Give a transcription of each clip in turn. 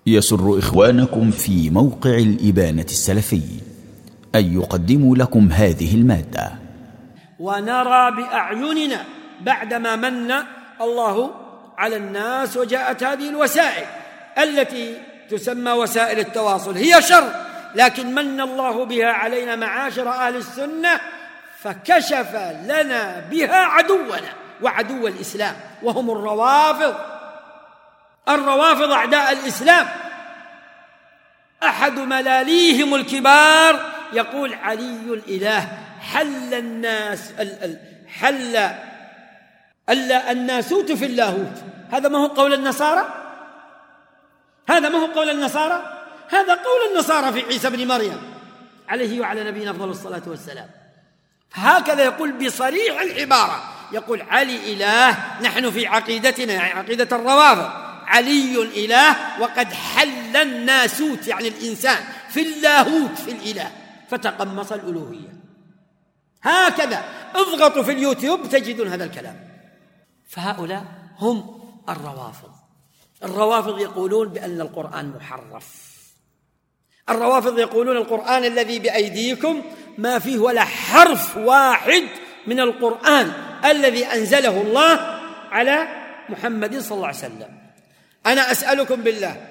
يسر إخوانكم في موقع الإبانة السلفي أن يقدموا لكم هذه المادة. ونرى بأعيننا بعدما من الله على الناس وجاءت هذه الوسائل التي تسمى وسائل التواصل، هي شر، لكن من الله بها علينا معاشر أهل السنة فكشف لنا بها عدونا وعدو الإسلام، وهم الروافض أعداء الإسلام. أحد ملاليهم الكبار يقول علي الإله، حل الناسوت في اللاهوت. هذا ما هو قول النصارى، هذا قول النصارى في عيسى بن مريم عليه وعلى نبينا أفضل الصلاة والسلام. هكذا يقول بصريح العبارة، يقول علي إله. نحن في عقيدتنا، يعني عقيدة الروافض، علي إله وقد حل الناسوت يعني الإنسان في اللاهوت في الإله فتقمص الألوهية. هكذا اضغطوا في اليوتيوب تجدون هذا الكلام. فهؤلاء هم الروافض يقولون بأن القرآن محرف. الروافض يقولون القرآن الذي بأيديكم ما فيه ولا حرف واحد من القرآن الذي أنزله الله على محمد صلى الله عليه وسلم. أنا أسألكم بالله،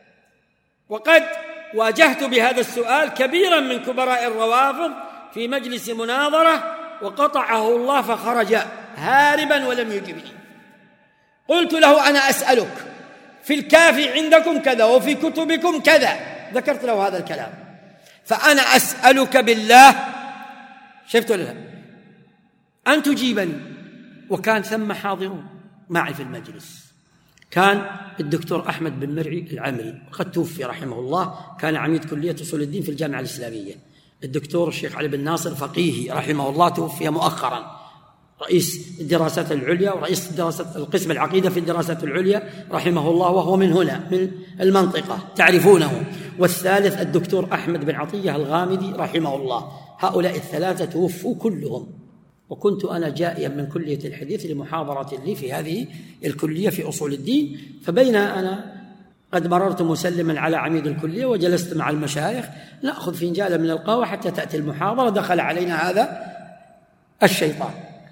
وقد واجهت بهذا السؤال كبيرا من كبراء الروافض في مجلس مناظرة وقطعه الله فخرج هاربا ولم يجبني. قلت له أنا أسألك في الكافي عندكم كذا وفي كتبكم كذا، ذكرت له هذا الكلام، فأنا أسألك بالله، شفت لها أن تجيبني. وكان ثم حاضرون معي في المجلس، كان الدكتور أحمد بن مرعي العمري قد توفي رحمه الله، كان عميد كلية أصول الدين في الجامعة الإسلامية. الدكتور الشيخ علي بن ناصر فقيهي رحمه الله توفي مؤخرا، رئيس الدراسات العليا ورئيس القسم العقيدة في الدراسات العليا رحمه الله، وهو من هنا من المنطقة تعرفونه. والثالث الدكتور أحمد بن عطية الغامدي رحمه الله. هؤلاء الثلاثة توفوا كلهم، وكنت أنا جائيا من كلية الحديث لمحاضرة لي في هذه الكلية في أصول الدين، فبين أنا قد مررت مسلما على عميد الكلية وجلست مع المشايخ نأخذ فنجالا من القهوة حتى تأتي المحاضرة، دخل علينا هذا الشيطان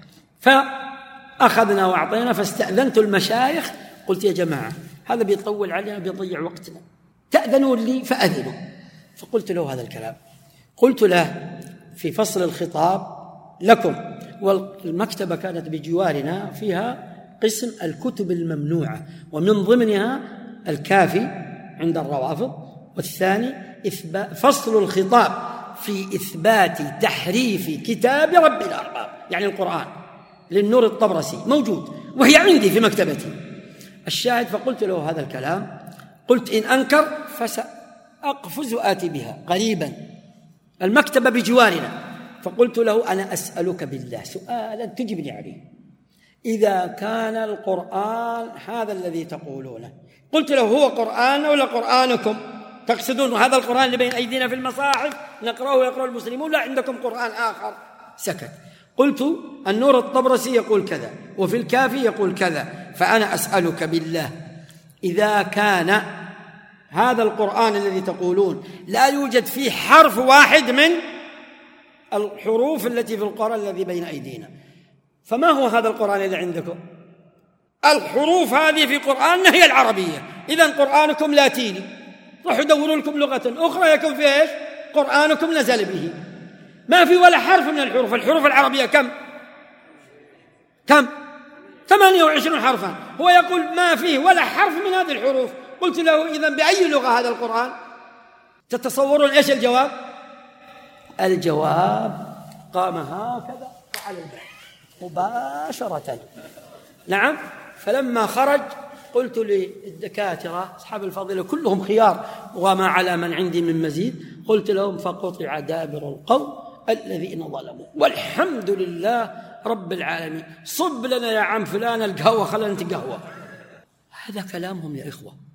فأخذنا وأعطينا، فاستأذنت المشايخ قلت يا جماعة هذا بيطول علينا بيضيع وقتنا، تأذنوا لي فأذنوا. فقلت له هذا الكلام، قلت له في فصل الخطاب لكم، والمكتبة كانت بجوارنا فيها قسم الكتب الممنوعة، ومن ضمنها الكافي عند الروافض، والثاني فصل الخطاب في إثبات تحريف كتاب رب الأرباب يعني القرآن للنور الطبرسي موجود، وهي عندي في مكتبتي الشاهد. فقلت له هذا الكلام، قلت إن أنكر فسأقفز آتي بها قريبا، المكتبة بجوارنا. فقلت له أنا أسألك بالله سؤالا تجبني عليه، إذا كان القرآن هذا الذي تقولونه، قلت له هو قرآن ولا قرآنكم؟ تقصدون هذا القرآن اللي بين أيدينا في المصاحف نقرأه ويقرأ المسلمون، لا عندكم قرآن آخر؟ سكت. قلت النور الطبرسي يقول كذا وفي الكافي يقول كذا، فأنا أسألك بالله إذا كان هذا القرآن الذي تقولون لا يوجد فيه حرف واحد من الحروف التي في القرآن الذي بين أيدينا، فما هو هذا القرآن الذي عندكم؟ الحروف هذه في قرآننا هي العربية، إذن قرآنكم لاتيني، راحوا دوروا لكم لغة أخرى يكون فيها إيش؟ قرآنكم نزل به، ما في ولا حرف من الحروف. الحروف العربية كم 28 حرفا، هو يقول ما فيه ولا حرف من هذه الحروف. قلت له إذن بأي لغة هذا القرآن؟ تتصورون إيش الجواب؟ الجواب قام هكذا وعلى الباب مباشرة. نعم. فلما خرج قلت للدكاترة أصحاب الفضيلة كلهم خيار وما على من عندي من مزيد، قلت لهم فقطع دابر القوم الذين ظلموا والحمد لله رب العالمين. صب لنا يا عم فلان القهوة، خلنا نتقهوى. هذا كلامهم يا إخوة.